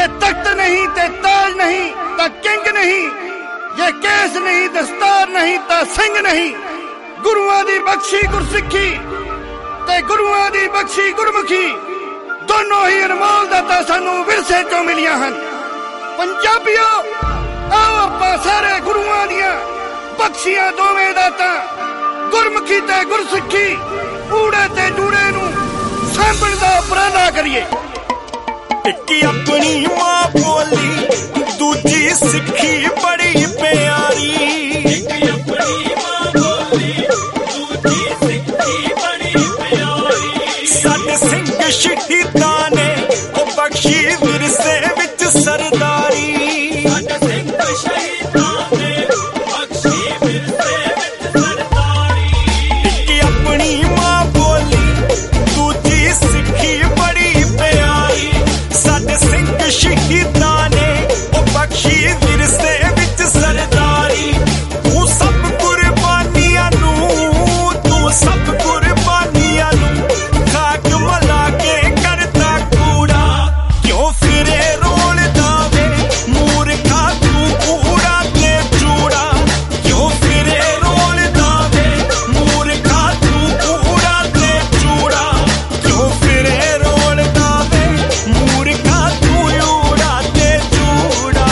जे तख्त नहीं ते ताज नहीं ता किंग नहीं, जे केस नहीं दस्तार नहीं ता सिंह नहीं। गुरुआं दी बख्शी गुरसिक्खी ते गुरुआं दी बख्शी गुरमुखी दोनों ही अनमोल दाता सानू विरसे चों मिलियां हन। पंजाबियों आओ आपां सारे गुरुआं दियां बख्शियां दोवें दाता गुरमुखी ते गुरसिक्खी ऊड़े ते जूड़े नू सांभण दा उपराला करिए। एक अपनी मां बोली दूजी सिक्खी बड़ी प्यारी, एक अपनी मां बोली दूजी सिक्खी बड़ी प्यारी। साडे सिंह शहीदां ने ओ बख्शी विरसे विच सरदारी, साडे सिंह शहीदां ने बख्शी विरसे विच सरदारी। एक अपनी मां बोली दूजी सिक्खी बड़ी प्यारी, साडे सिंह शहीदां ने ओ बख्शी विरसे विच सरदारी। तू सब कुर्बानियां नू, तू सब कुर्बानियां नू खाक मला के करता कूड़ा। क्यों फिरे रोलदा वे मूर्खा तू कूड़ा ते चूड़ा, क्यों फिरे रोलदा वे मूर्खा तू कूड़ा ते चूड़ा, क्यों फिरे रोलदा वे मूर्खा तू कूड़ा ते चूड़ा।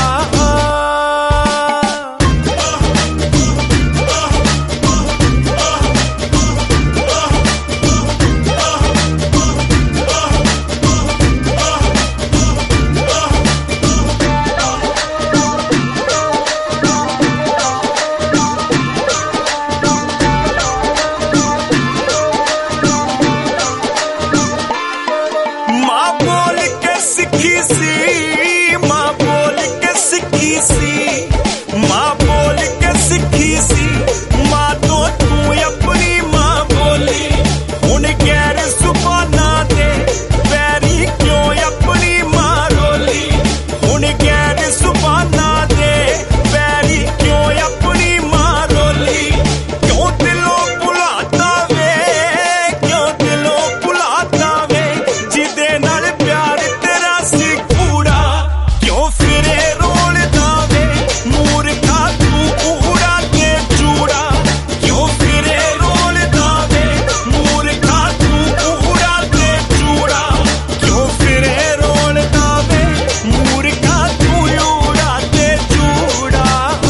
मां बोल के सिक्खी सी, मां बोल के सिक्खी सी, मां बोल के सिक्खी सी। मां तो तू अपनी मां बोली, हुण गैर जुबाना दे पैरी क्यों अपनी मां रोली, हुण गैर जुबाना दे पैरी क्यों अपनी मां रोली। क्यों दिलों भुलाता वे, क्यों दिलों भुलाता वे जिदे नाल प्यार तेरा सी कूड़ा। क्यों फिरे रोलदा वे मूर्खा तू कूड़ा ते चूड़ा, क्यों फिरे रोलदा वे मूर्खा तू कूड़ा ते चूड़ा, क्यों फिरे रोलदा वे मूर्खा तू कूड़ा ते चूड़ा।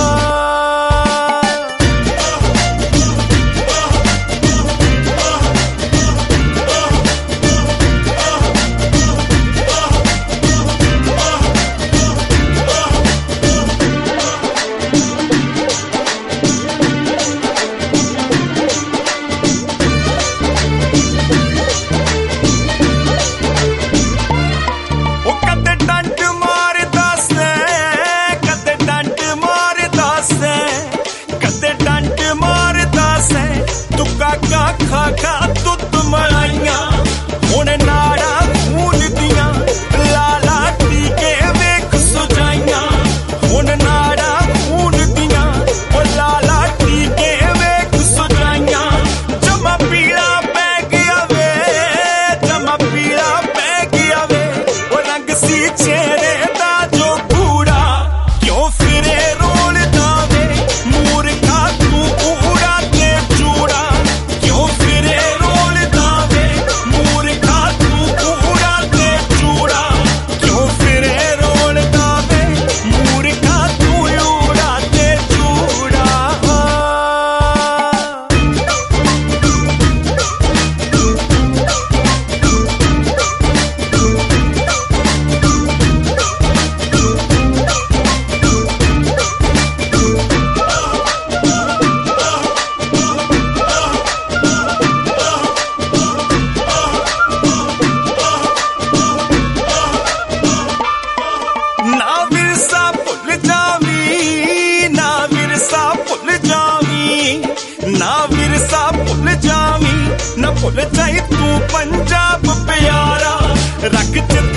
ओ कदे डंड मारदा से, कदे डंड मारदा से, कदे डंड मारदा से। तू काका खा खा दुੱਧ मलाइयां, हुण नाड़ा खून दियां लाला टीके वेख सुजाइयां, हुण नाड़ा खून दियां ओ लाला टीके वेख सुजाइयां। जमा पीला पै गया वे, जमा पीला पै गया वे ओ रंग सी चेहरे दा जो कूड़ा। क्यों फिरे रोलदा वे मूर्खा तू कूड़ा ते चूड़ा, क्यों फिरे रोलदा वे मूर्खा तू कूड़ा ते चूड़ा, क्यों फिरे रोलदा वे मूर्खा तू कूड़ा ते चूड़ा। ना विरसा भुल जावी, ना विरसा भुल जावी, ना विरसा भुल जावी, ना भुल जाई तू पंजाब प्यारा। रख